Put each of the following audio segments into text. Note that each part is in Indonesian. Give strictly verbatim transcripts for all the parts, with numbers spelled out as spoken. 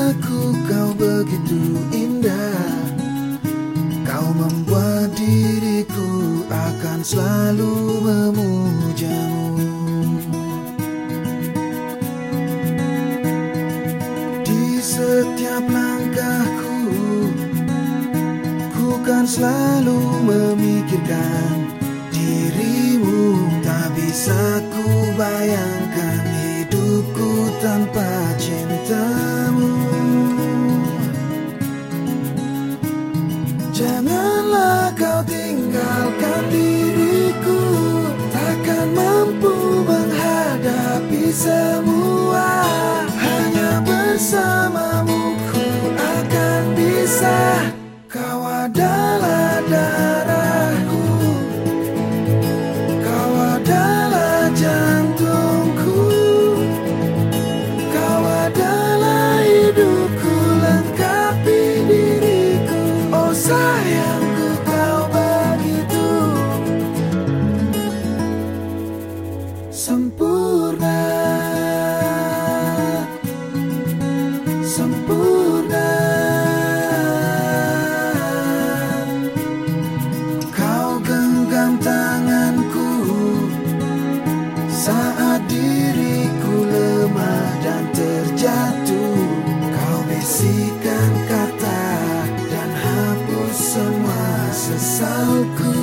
aku, kau begitu indah. Kau membuat diriku akan selalu memujamu. Di setiap langkahku, ku kan selalu memikirkan dirimu. Tak bisa ku bayangkan hidupku tanpa cintamu. Janganlah kau tinggalkan diriku, takkan mampu menghadapi semua. Hanya bersamamu ku akan bisa. Kau adalah darahku, kau adalah jantungku, kau adalah hidupku, lengkapi diriku. Oh sayangku, kau begitu sempurna, sempurna. Kau genggam tanganku saat diriku lemah dan terjatuh. Kau bisikan kata dan hapus semua sesalku.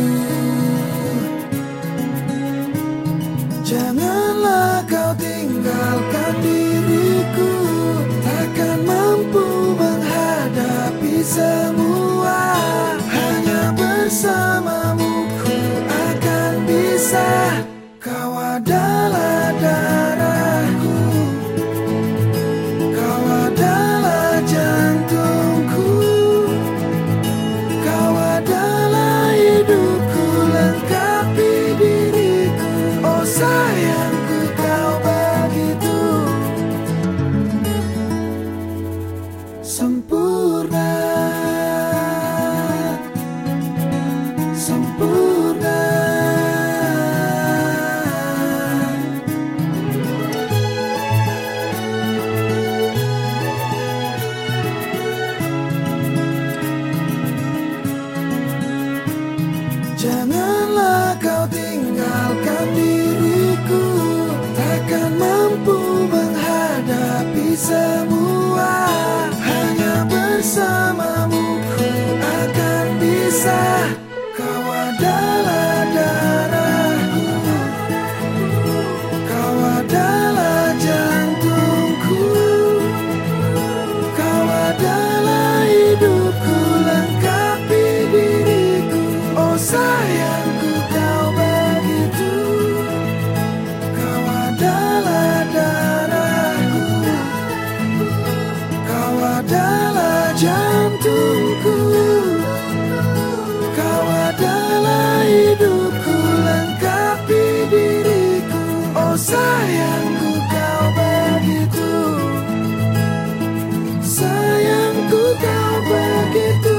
Janganlah kau tinggalkan diriku, takkan mampu menghadapi semua. Hanya bersamamu ku akan bisa. Kau adalah darahku, kau adalah jantungku, kau adalah hidupku, lengkapi diriku. Oh sayangku, kau begitu sempurna, sempurna. Janganlah kau tinggalkan diriku, takkan mampu menghadapi semua. Hanya bersamamu ku akan bisa. Kau adalah darahku, kau adalah jantungku, kau adalah hidupku, lengkapi diriku. Oh sayangku, kau begitu. Kau adalah darahku, kau adalah jantungku, kau adalah hidupku, lengkapi diriku. Oh sayangku, kau begitu. Sayangku, kau begitu.